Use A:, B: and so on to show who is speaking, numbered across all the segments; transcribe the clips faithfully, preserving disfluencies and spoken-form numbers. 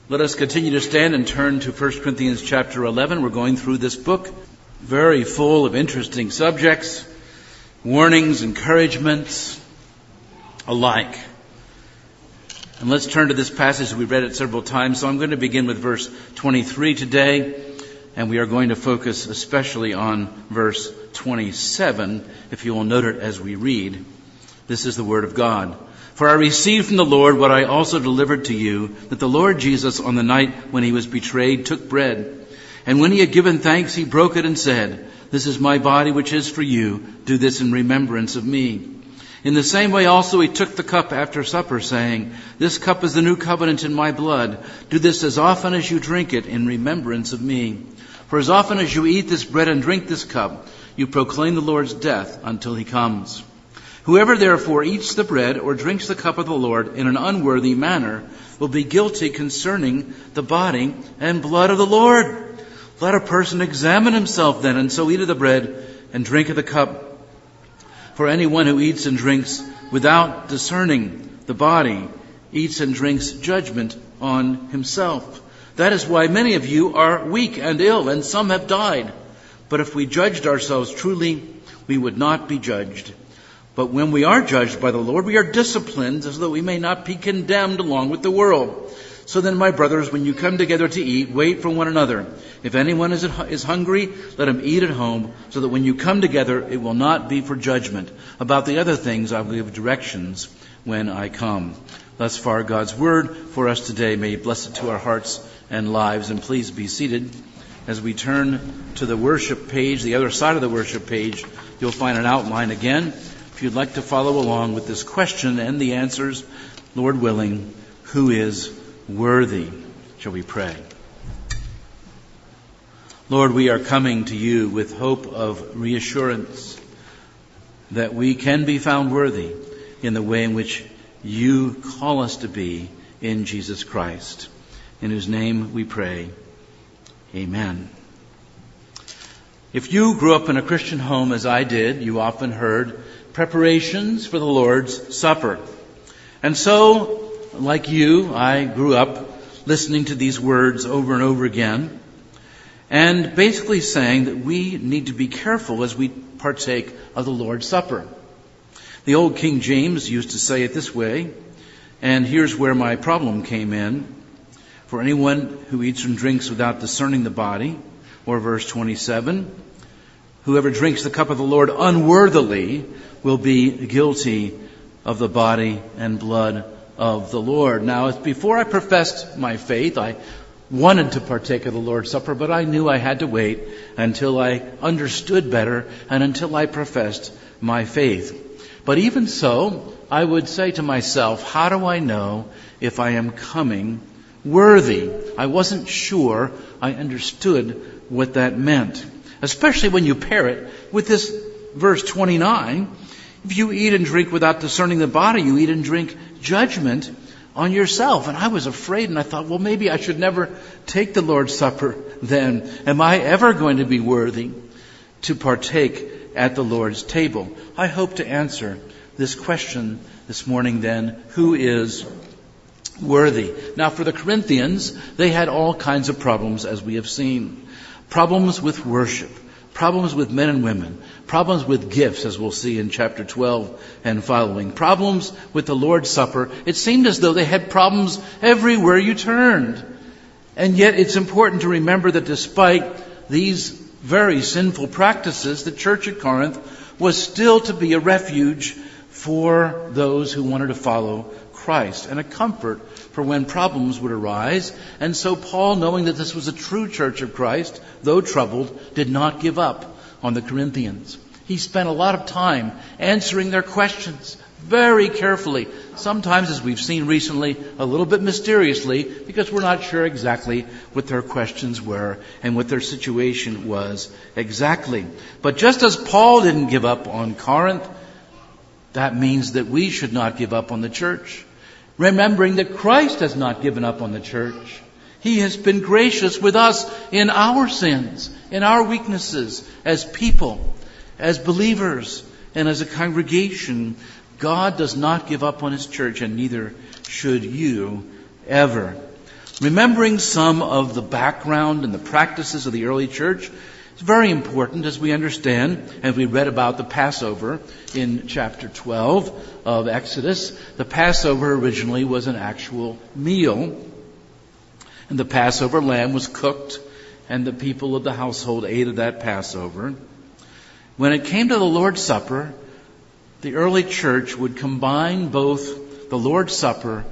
A: Let us continue to stand and turn to First Corinthians chapter eleven. We're going through this book, very full of interesting subjects, warnings, encouragements alike. And let's turn to this passage. We read it several times, so I'm going to begin with verse twenty-three today, and we are going to focus especially on verse twenty-seven, if you will note it as we read. This is the word of God. For I received from the Lord what I also delivered to you, that the Lord Jesus, on the night when he was betrayed, took bread. And when he had given thanks, he broke it and said, "This is my body which is for you. Do this in remembrance of me." In the same way also he took the cup after supper, saying, "This cup is the new covenant in my blood. Do this as often as you drink it in remembrance of me. For as often as you eat this bread and drink this cup, you proclaim the Lord's death until he comes. Whoever therefore eats the bread or drinks the cup of the Lord in an unworthy manner will be guilty concerning the body and blood of the Lord. Let a person examine himself then, and so eat of the bread and drink of the cup. For anyone who eats and drinks without discerning the body eats and drinks judgment on himself. That is why many of you are weak and ill, and some have died. But if we judged ourselves truly, we would not be judged. But when we are judged by the Lord, we are disciplined as though we may not be condemned along with the world. So then, my brothers, when you come together to eat, wait for one another. If anyone is is hungry, let him eat at home, so that when you come together, it will not be for judgment. About the other things, I will give directions when I come." Thus far, God's word for us today. May He bless it to our hearts and lives. And please be seated. As we turn to the worship page, the other side of the worship page, you'll find an outline again. If you'd like to follow along with this question and the answers, Lord willing, who is worthy? Shall we pray? Lord, we are coming to you with hope of reassurance that we can be found worthy in the way in which you call us to be in Jesus Christ, in whose name we pray. Amen. If you grew up in a Christian home as I did, you often heard preparations for the Lord's Supper. And so, like you, I grew up listening to these words over and over again, and basically saying that we need to be careful as we partake of the Lord's Supper. The old King James used to say it this way, and here's where my problem came in. For anyone who eats and drinks without discerning the body, or verse twenty-seven, whoever drinks the cup of the Lord unworthily will be guilty of the body and blood of the Lord. Now, before I professed my faith, I wanted to partake of the Lord's Supper, but I knew I had to wait until I understood better and until I professed my faith. But even so, I would say to myself, how do I know if I am coming worthy? I wasn't sure I understood what that meant, especially when you pair it with this verse twenty-nine. If you eat and drink without discerning the body, you eat and drink judgment on yourself. And I was afraid, and I thought, well, maybe I should never take the Lord's Supper then. Am I ever going to be worthy to partake at the Lord's table? I hope to answer this question this morning then. Who is worthy? Now, for the Corinthians, they had all kinds of problems, as we have seen. Problems with worship. Problems with men and women. Problems with gifts, as we'll see in chapter twelve and following. Problems with the Lord's Supper. It seemed as though they had problems everywhere you turned. And yet it's important to remember that despite these very sinful practices, the church at Corinth was still to be a refuge for those who wanted to follow Christ and a comfort for when problems would arise. And so Paul, knowing that this was a true church of Christ, though troubled, did not give up on the Corinthians. He spent a lot of time answering their questions very carefully, sometimes, as we've seen recently, a little bit mysteriously, because we're not sure exactly what their questions were and what their situation was exactly. But just as Paul didn't give up on Corinth, that means that we should not give up on the church, remembering that Christ has not given up on the church. He has been gracious with us in our sins, in our weaknesses, as people, as believers, and as a congregation. God does not give up on His church, and neither should you ever. Remembering some of the background and the practices of the early church is very important as we understand, as we read about the Passover in chapter twelve of Exodus. The Passover originally was an actual meal, and the Passover lamb was cooked, and the people of the household ate of that Passover. When it came to the Lord's Supper, the early church would combine both the Lord's Supper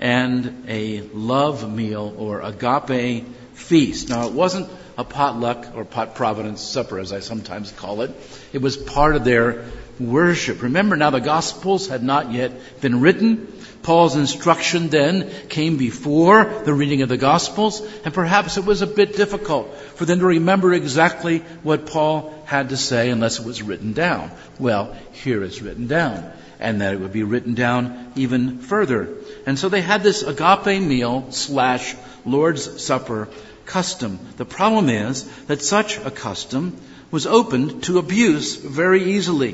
A: and a love meal or agape feast. Now, it wasn't a potluck or pot providence supper, as I sometimes call it. It was part of their worship. Remember, now the Gospels had not yet been written. Paul's instruction then came before the reading of the Gospels, and perhaps it was a bit difficult for them to remember exactly what Paul had to say unless it was written down. Well, here it's written down, and that it would be written down even further. And so they had this agape meal slash Lord's Supper custom. The problem is that such a custom was opened to abuse very easily.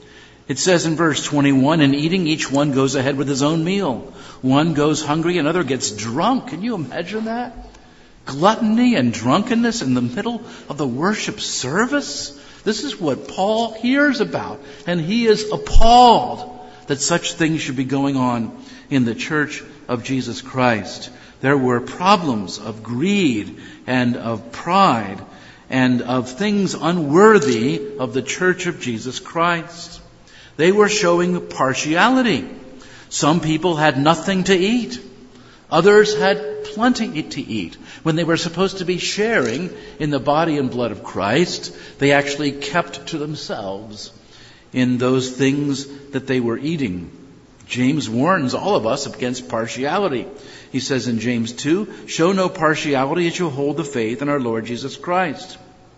A: It says in verse twenty-one, in eating, each one goes ahead with his own meal. One goes hungry, another gets drunk. Can you imagine that? Gluttony and drunkenness in the middle of the worship service? This is what Paul hears about, and he is appalled that such things should be going on in the church of Jesus Christ. There were problems of greed and of pride and of things unworthy of the church of Jesus Christ. They were showing partiality. Some people had nothing to eat. Others had plenty to eat. When they were supposed to be sharing in the body and blood of Christ, they actually kept to themselves in those things that they were eating. James warns all of us against partiality. He says in James two, show no partiality as you hold the faith in our Lord Jesus Christ.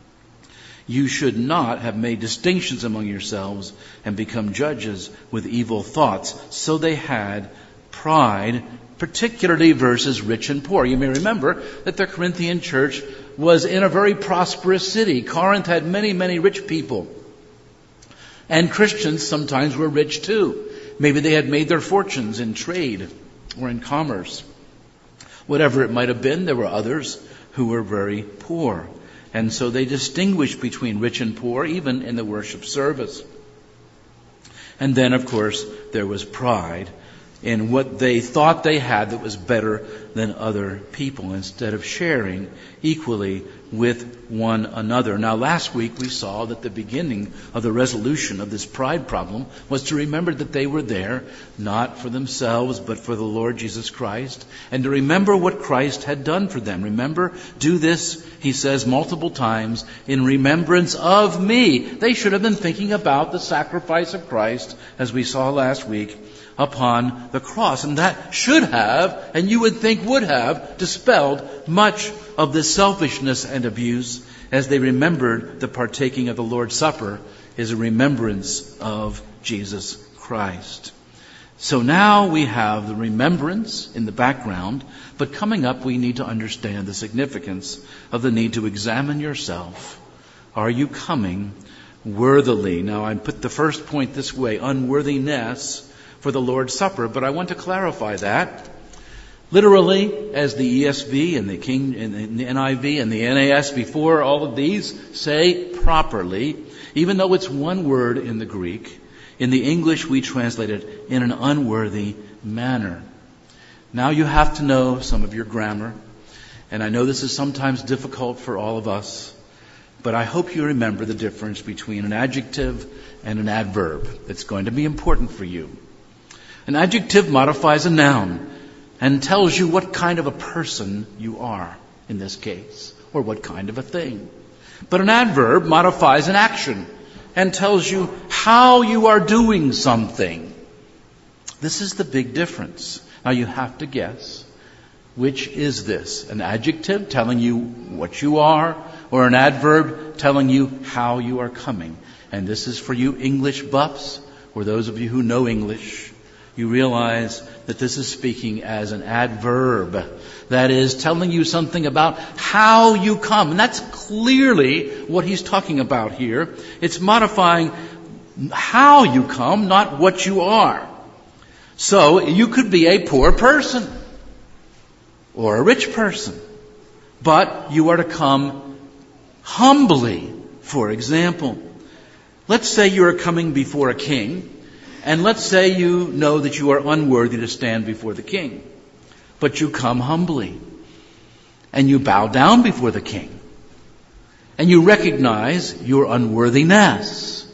A: You should not have made distinctions among yourselves and become judges with evil thoughts. So they had pride, particularly versus rich and poor. You may remember that the Corinthian church was in a very prosperous city. Corinth had many, many rich people. And Christians sometimes were rich too. Maybe they had made their fortunes in trade or in commerce. Whatever it might have been, there were others who were very poor. And so they distinguished between rich and poor, even in the worship service. And then, of course, there was pride in what they thought they had that was better than other people, instead of sharing equally with one another. Now, last week we saw that the beginning of the resolution of this pride problem was to remember that they were there not for themselves but for the Lord Jesus Christ, and to remember what Christ had done for them. Remember, do this, he says multiple times, in remembrance of me. They should have been thinking about the sacrifice of Christ, as we saw last week, upon the cross. And that should have, and you would think would have, dispelled much of the selfishness and abuse, as they remembered the partaking of the Lord's Supper is a remembrance of Jesus Christ. So now we have the remembrance in the background, but coming up we need to understand the significance of the need to examine yourself. Are you coming worthily? Now I put the first point this way, unworthiness for the Lord's Supper, but I want to clarify that. Literally, as the E S V and the King and the N I V and the N A S before all of these say properly, even though it's one word in the Greek, in the English we translate it in an unworthy manner. Now you have to know some of your grammar, and I know this is sometimes difficult for all of us, but I hope you remember the difference between an adjective and an adverb. It's going to be important for you. An adjective modifies a noun and tells you what kind of a person you are in this case, or what kind of a thing. But an adverb modifies an action and tells you how you are doing something. This is the big difference. Now you have to guess, which is this? An adjective telling you what you are, or an adverb telling you how you are coming? And this is for you English buffs, or those of you who know English. You realize that this is speaking as an adverb. That is, telling you something about how you come. And that's clearly what he's talking about here. It's modifying how you come, not what you are. So, you could be a poor person. or a rich person. But you are to come humbly. For example, let's say you are coming before a king, and let's say you know that you are unworthy to stand before the king. But you come humbly, and you bow down before the king, and you recognize your unworthiness.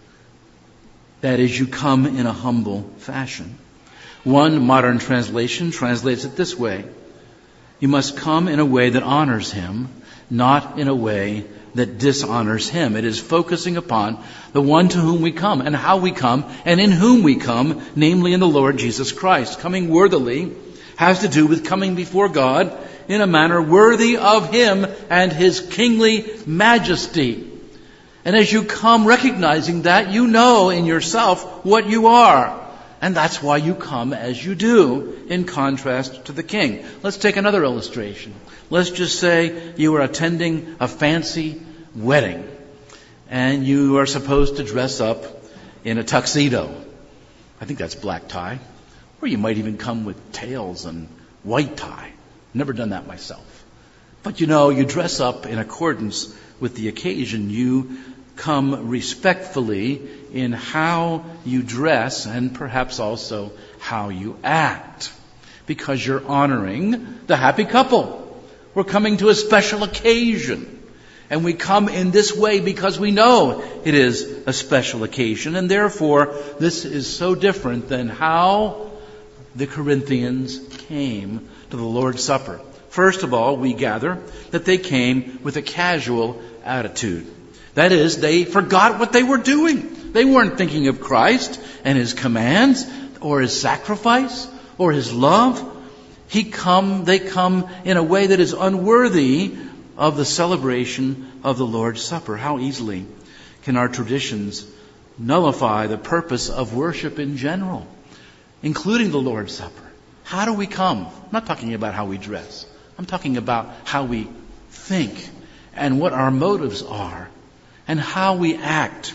A: That is, you come in a humble fashion. One modern translation translates it this way: you must come in a way that honors him, not in a way that dishonors him. It is focusing upon the one to whom we come and how we come and in whom we come, namely in the Lord Jesus Christ. Coming worthily has to do with coming before God in a manner worthy of him and his kingly majesty. And as you come recognizing that, you know in yourself what you are. And that's why you come as you do, in contrast to the king. Let's take another illustration. Let's just say you are attending a fancy wedding, and you are supposed to dress up in a tuxedo. I think that's black tie. Or you might even come with tails and white tie. Never done that myself. But you know, you dress up in accordance with the occasion. You come respectfully in how you dress and perhaps also how you act, because you're honoring the happy couple. We're coming to a special occasion, and we come in this way because we know it is a special occasion, and therefore this is so different than how the Corinthians came to the Lord's Supper. First of all, we gather that they came with a casual attitude. That is, they forgot what they were doing. They weren't thinking of Christ and his commands or his sacrifice or his love. He come, they come in a way that is unworthy of the celebration of the Lord's Supper. How easily can our traditions nullify the purpose of worship in general, including the Lord's Supper? How do we come? I'm not talking about how we dress. I'm talking about how we think and what our motives are and how we act.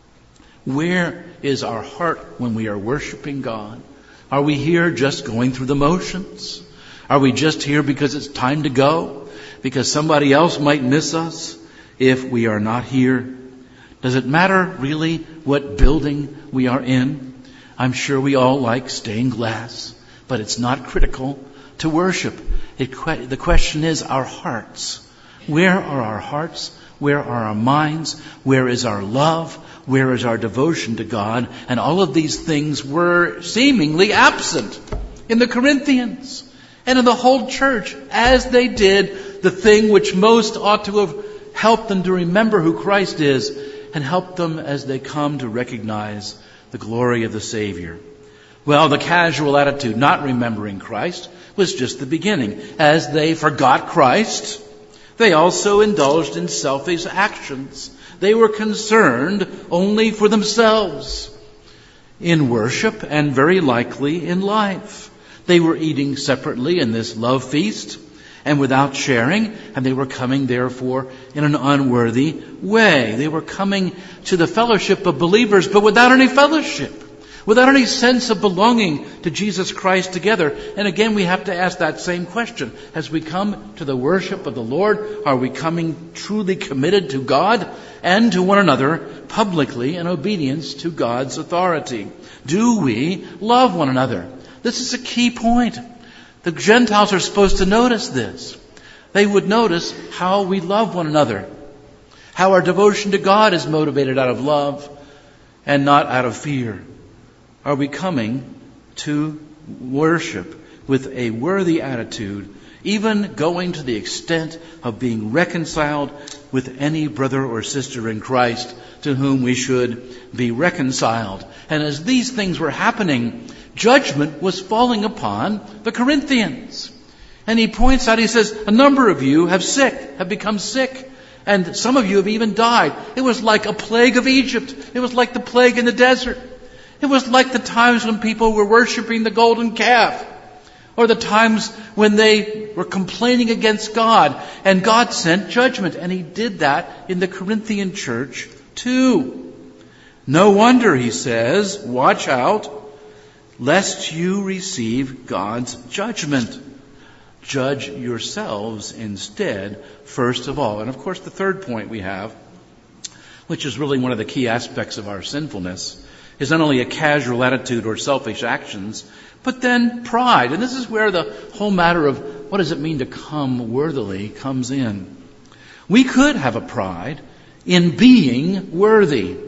A: Where is our heart when we are worshiping God? Are we here just going through the motions? Are we just here because it's time to go? Because somebody else might miss us if we are not here? Does it matter really what building we are in? I'm sure we all like stained glass, but it's not critical to worship. It, the question is our hearts. Where are our hearts? Where are our minds? Where is our love? Where is our devotion to God? And all of these things were seemingly absent in the Corinthians and in the whole church, as they did the thing which most ought to have helped them to remember who Christ is and helped them as they come to recognize the glory of the Savior. Well, the casual attitude, not remembering Christ, was just the beginning. As they forgot Christ, they also indulged in selfish actions. They were concerned only for themselves in worship and very likely in life. They were eating separately in this love feast and without sharing, and they were coming, therefore, in an unworthy way. They were coming to the fellowship of believers, but without any fellowship, without any sense of belonging to Jesus Christ together. And again, we have to ask that same question. As we come to the worship of the Lord, are we coming truly committed to God and to one another publicly in obedience to God's authority? Do we love one another? This is a key point. The Gentiles are supposed to notice this. They would notice how we love one another, how our devotion to God is motivated out of love and not out of fear. Are we coming to worship with a worthy attitude, even going to the extent of being reconciled with any brother or sister in Christ to whom we should be reconciled? And as these things were happening, judgment was falling upon the Corinthians. And he points out, he says, a number of you have sick, have become sick, and some of you have even died. It was like a plague of Egypt. It was like the plague in the desert. It was like the times when people were worshiping the golden calf, or the times when they were complaining against God, and God sent judgment. And he did that in the Corinthian church too. No wonder, he says, watch out, lest you receive God's judgment. Judge yourselves instead, first of all. And of course, the third point we have, which is really one of the key aspects of our sinfulness, is not only a casual attitude or selfish actions, but then pride. And this is where the whole matter of what does it mean to come worthily comes in. We could have a pride in being worthy.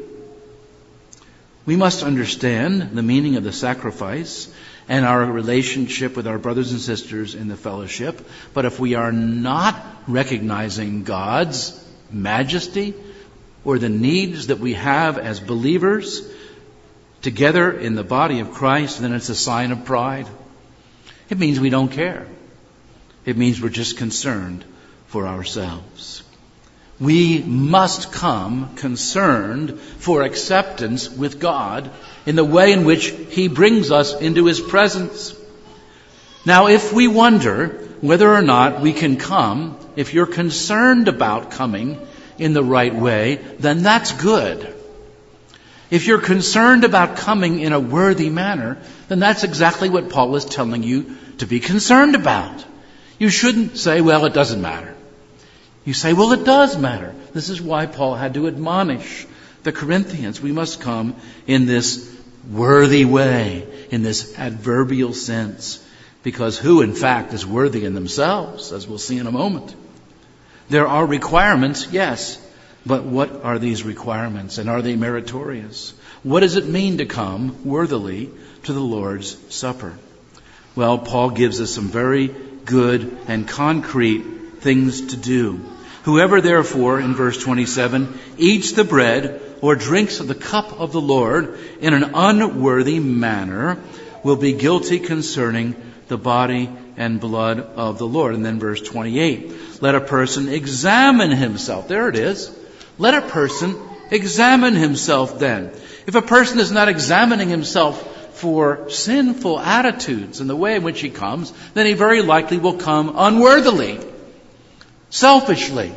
A: We must understand the meaning of the sacrifice and our relationship with our brothers and sisters in the fellowship. But if we are not recognizing God's majesty or the needs that we have as believers together in the body of Christ, then it's a sign of pride. It means we don't care. It means we're just concerned for ourselves. We must come concerned for acceptance with God in the way in which He brings us into His presence. Now, if we wonder whether or not we can come, if you're concerned about coming in the right way, then that's good. If you're concerned about coming in a worthy manner, then that's exactly what Paul is telling you to be concerned about. You shouldn't say, well, it doesn't matter. You say, well, it does matter. This is why Paul had to admonish the Corinthians. We must come in this worthy way, in this adverbial sense, because who, in fact, is worthy in themselves, as we'll see in a moment. There are requirements, yes, but what are these requirements, and are they meritorious? What does it mean to come worthily to the Lord's Supper? Well, Paul gives us some very good and concrete things to do. Whoever therefore, in verse twenty-seven, eats the bread or drinks of the cup of the Lord in an unworthy manner will be guilty concerning the body and blood of the Lord. And then verse twenty-eight, let a person examine himself. There it is. Let a person examine himself then. If a person is not examining himself for sinful attitudes in the way in which he comes, then he very likely will come unworthily, selfishly.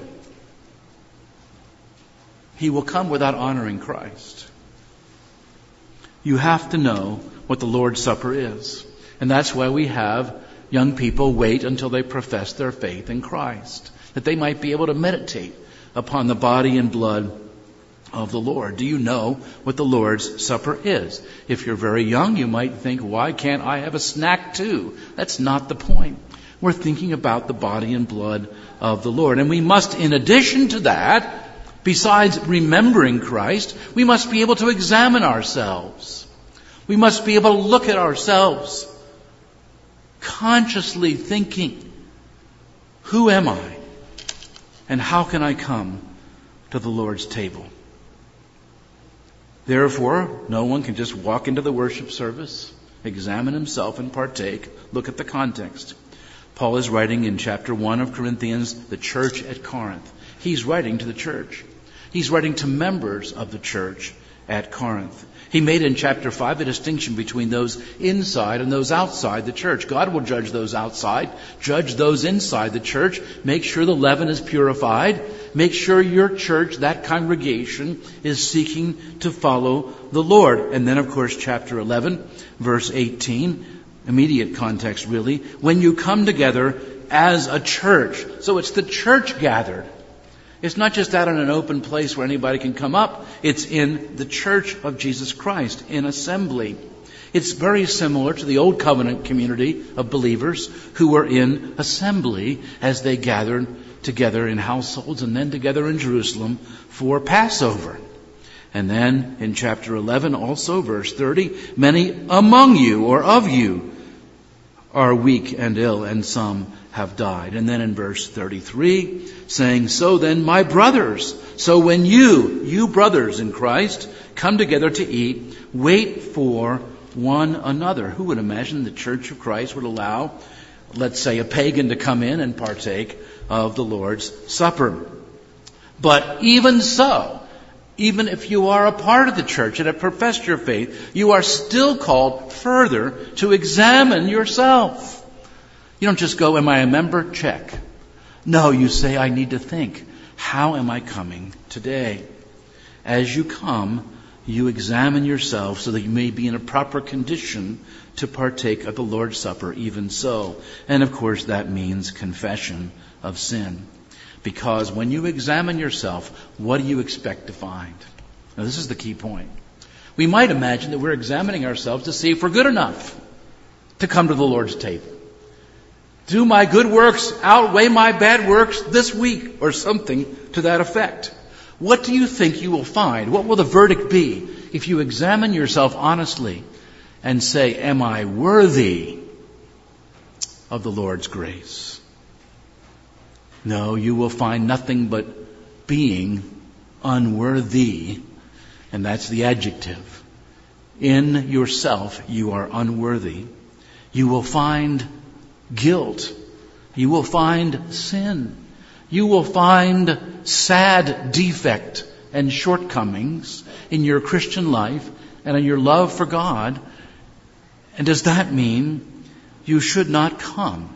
A: He will come without honoring Christ. You have to know what the Lord's Supper is. And that's why we have young people wait until they profess their faith in Christ, that they might be able to meditate upon the body and blood of the Lord. Do you know what the Lord's Supper is? If you're very young, you might think, why can't I have a snack too? That's not the point. We're thinking about the body and blood of the Lord. And we must, in addition to that, besides remembering Christ, we must be able to examine ourselves. We must be able to look at ourselves, consciously thinking, who am I? And how can I come to the Lord's table? Therefore, no one can just walk into the worship service, examine himself and partake. Look at the context. Paul is writing in chapter one of Corinthians, the church at Corinth. He's writing to the church. He's writing to members of the church at Corinth. He made in chapter five a distinction between those inside and those outside the church. God will judge those outside, judge those inside the church, make sure the leaven is purified, make sure your church, that congregation, is seeking to follow the Lord. And then, of course, chapter eleven, verse eighteen, immediate context really, when you come together as a church. So it's the church gathered. It's not just out in an open place where anybody can come up. It's in the church of Jesus Christ, in assembly. It's very similar to the old covenant community of believers who were in assembly as they gathered together in households and then together in Jerusalem for Passover. And then in chapter eleven, also verse thirty, many among you or of you are weak and ill, and some have died. And then in verse thirty-three, saying, so then, my brothers, so when you, you brothers in Christ, come together to eat, wait for one another. Who would imagine the Church of Christ would allow, let's say, a pagan to come in and partake of the Lord's Supper? But even so, even if you are a part of the church and have professed your faith, you are still called further to examine yourself. You don't just go, am I a member? Check. No, you say, I need to think, how am I coming today? As you come, you examine yourself so that you may be in a proper condition to partake of the Lord's Supper even so. And of course that means confession of sin. Because when you examine yourself, what do you expect to find? Now this is the key point. We might imagine that we're examining ourselves to see if we're good enough to come to the Lord's table. Do my good works outweigh my bad works this week? Or something to that effect. What do you think you will find? What will the verdict be if you examine yourself honestly and say, am I worthy of the Lord's grace? No, you will find nothing but being unworthy. And that's the adjective. In yourself, you are unworthy. You will find guilt. You will find sin. You will find sad defect and shortcomings in your Christian life and in your love for God. And does that mean you should not come?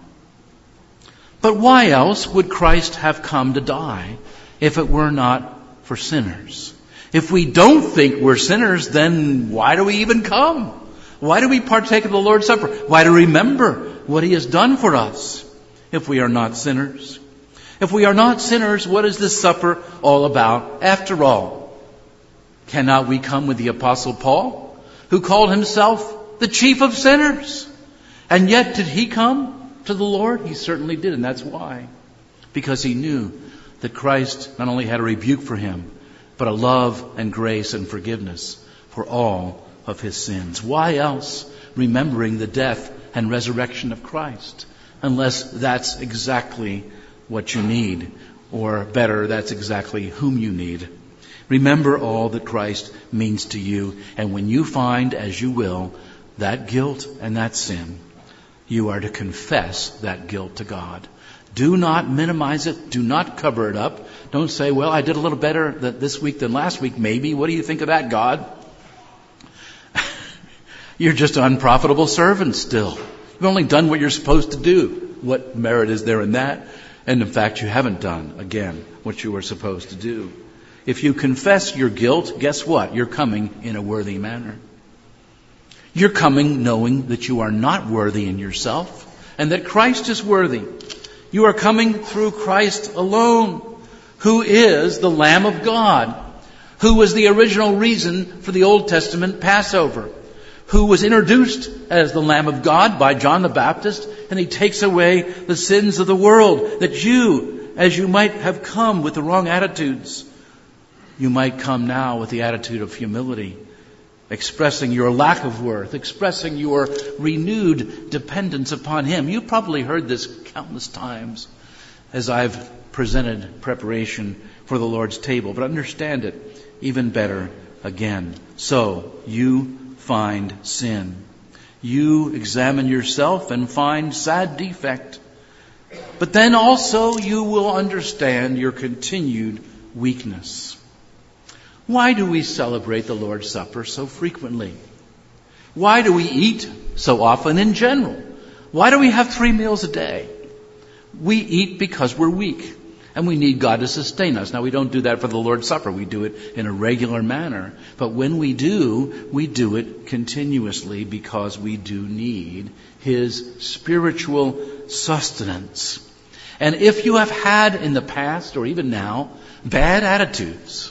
A: But why else would Christ have come to die if it were not for sinners? If we don't think we're sinners, then why do we even come? Why do we partake of the Lord's Supper? Why do we remember what He has done for us if we are not sinners? If we are not sinners, what is this supper all about? After all, cannot we come with the Apostle Paul, who called himself the chief of sinners? And yet, did he come to the Lord? He certainly did, and that's why. Because he knew that Christ not only had a rebuke for him, but a love and grace and forgiveness for all of his sins. Why else remembering the death and resurrection of Christ? Unless that's exactly what you need, or better, that's exactly whom you need. Remember all that Christ means to you, and when you find, as you will, that guilt and that sin, you are to confess that guilt to God. Do not minimize it. Do not cover it up. Don't say, well, I did a little better this week than last week, maybe. What do you think of that, God? You're just an unprofitable servant still. You've only done what you're supposed to do. What merit is there in that? And in fact, you haven't done, again, what you were supposed to do. If you confess your guilt, guess what? You're coming in a worthy manner. You're coming knowing that you are not worthy in yourself and that Christ is worthy. You are coming through Christ alone, who is the Lamb of God, who was the original reason for the Old Testament Passover, who was introduced as the Lamb of God by John the Baptist, and he takes away the sins of the world, that you, as you might have come with the wrong attitudes, you might come now with the attitude of humility, expressing your lack of worth, expressing your renewed dependence upon Him. You probably heard this countless times as I've presented preparation for the Lord's table, but understand it even better again. So, you find sin. You examine yourself and find sad defect. But then also you will understand your continued weakness. Why do we celebrate the Lord's Supper so frequently? Why do we eat so often in general? Why do we have three meals a day? We eat because we're weak and we need God to sustain us. Now, we don't do that for the Lord's Supper. We do it in a regular manner. But when we do, we do it continuously because we do need His spiritual sustenance. And if you have had in the past or even now bad attitudes,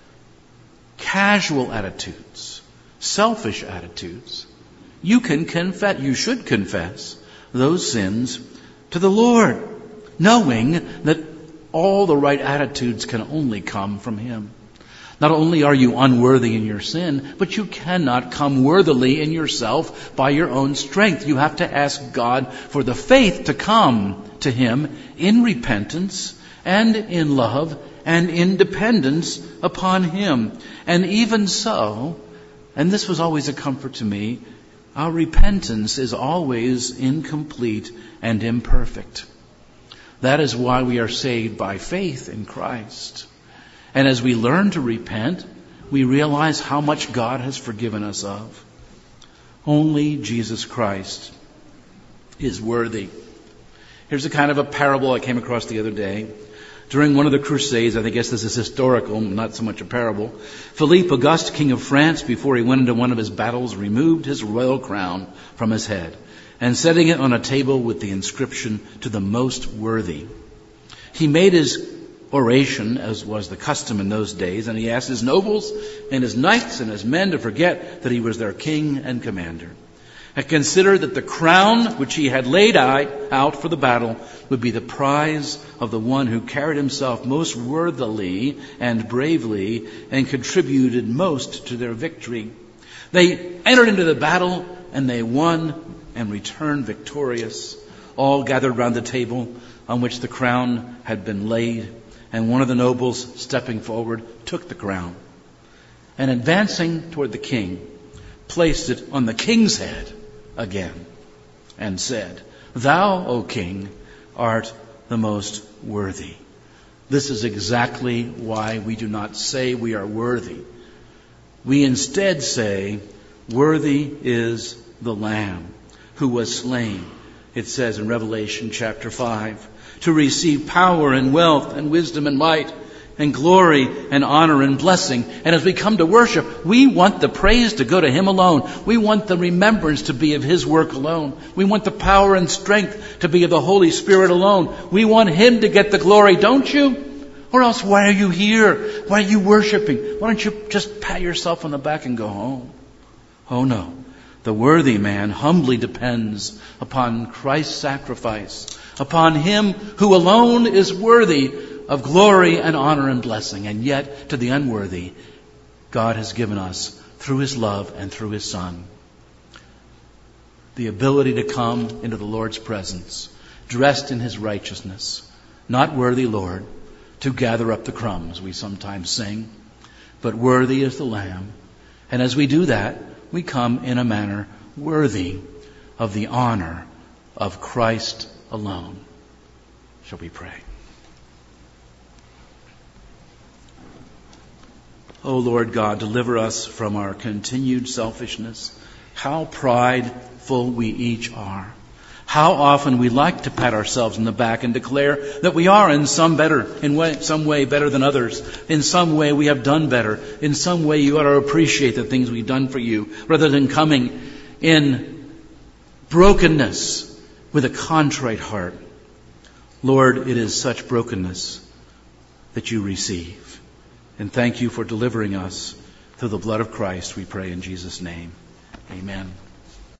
A: casual attitudes, selfish attitudes, you can confess, you should confess those sins to the Lord, knowing that all the right attitudes can only come from Him. Not only are you unworthy in your sin, but you cannot come worthily in yourself by your own strength. You have to ask God for the faith to come to Him in repentance and in love and in dependence upon Him. And even so, and this was always a comfort to me, our repentance is always incomplete and imperfect. That is why we are saved by faith in Christ. And as we learn to repent, we realize how much God has forgiven us of. Only Jesus Christ is worthy. Here's a kind of a parable I came across the other day. During one of the Crusades, I guess this is historical, not so much a parable, Philippe Auguste, king of France, before he went into one of his battles, removed his royal crown from his head and setting it on a table with the inscription, "To the most worthy." He made his oration, as was the custom in those days, and he asked his nobles and his knights and his men to forget that he was their king and commander, and consider that the crown which he had laid out for the battle would be the prize of the one who carried himself most worthily and bravely and contributed most to their victory. They entered into the battle and they won and returned victorious, all gathered round the table on which the crown had been laid. And one of the nobles, stepping forward, took the crown and, advancing toward the king, placed it on the king's head again and said, "Thou, O king, art the most worthy." This is exactly why we do not say we are worthy. We instead say, "Worthy is the Lamb who was slain," it says in Revelation chapter five, "to receive power and wealth and wisdom and might and glory and honor and blessing." And as we come to worship, we want the praise to go to Him alone. We want the remembrance to be of His work alone. We want the power and strength to be of the Holy Spirit alone. We want Him to get the glory, don't you? Or else why are you here? Why are you worshiping? Why don't you just pat yourself on the back and go home? Oh no. The worthy man humbly depends upon Christ's sacrifice, upon Him who alone is worthy of glory and honor and blessing. And yet, to the unworthy, God has given us, through His love and through His Son, the ability to come into the Lord's presence, dressed in His righteousness. Not worthy, Lord, to gather up the crumbs, we sometimes sing, but worthy is the Lamb. And as we do that, we come in a manner worthy of the honor of Christ alone. Shall we pray? O Lord God, deliver us from our continued selfishness. How prideful we each are. How often we like to pat ourselves on the back and declare that we are in some better, in way, some way better than others. In some way we have done better. In some way you ought to appreciate the things we've done for you, rather than coming in brokenness with a contrite heart. Lord, it is such brokenness that you receive. And thank you for delivering us through the blood of Christ, we pray in Jesus' name. Amen.